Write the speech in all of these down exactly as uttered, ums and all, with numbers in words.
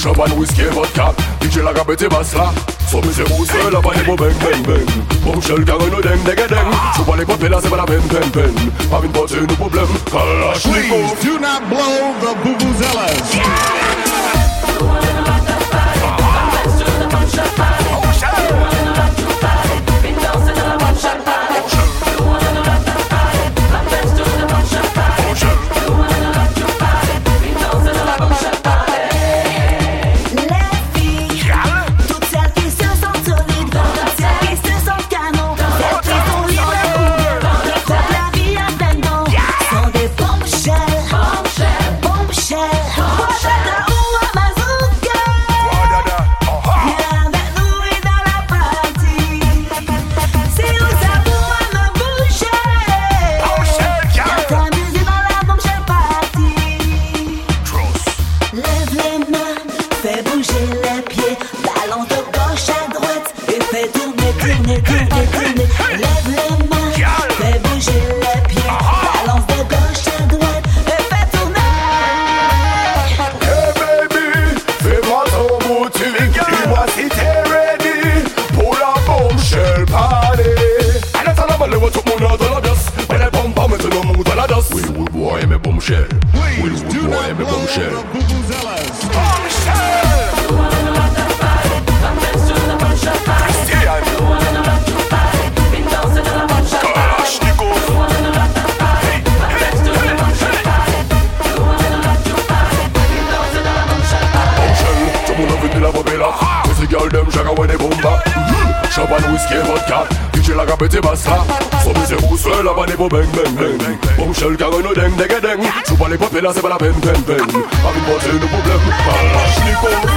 champagne, whisky et vodka. D J la gabette et basse là. Son musée rousse, la balle est beau bang bang bang. Bombshell, car nous deng deng deng. Je vois les potes, mais là c'est pas la peine peine peine. Pas une pote, c'est nos problèmes. Kalashnikov. Please do not blow the vuvuzelas. Please do not blow the vuvuzelas. Champagne, whisky et vodka. D J la gabette et basse là. Son musée rousse, la balle est beau bang bang bang. Bombshell, car nous deng deng deng. Je vois les potes, mais là c'est pas la peine peine peine. Pas une pote, c'est nos problèmes. Kalashnikov.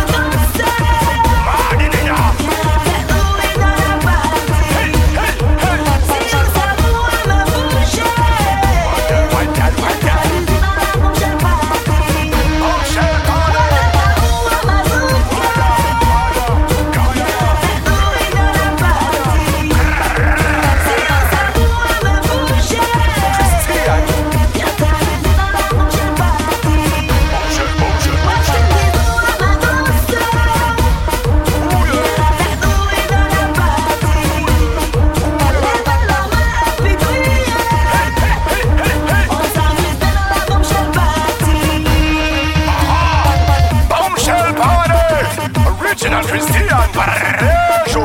Original Christian Barrejo.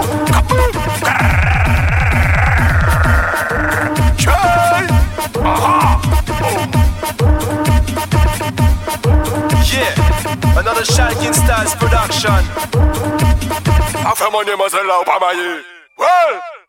Yeah, another Shining Stars production. After money, must allow Pamaye. Well.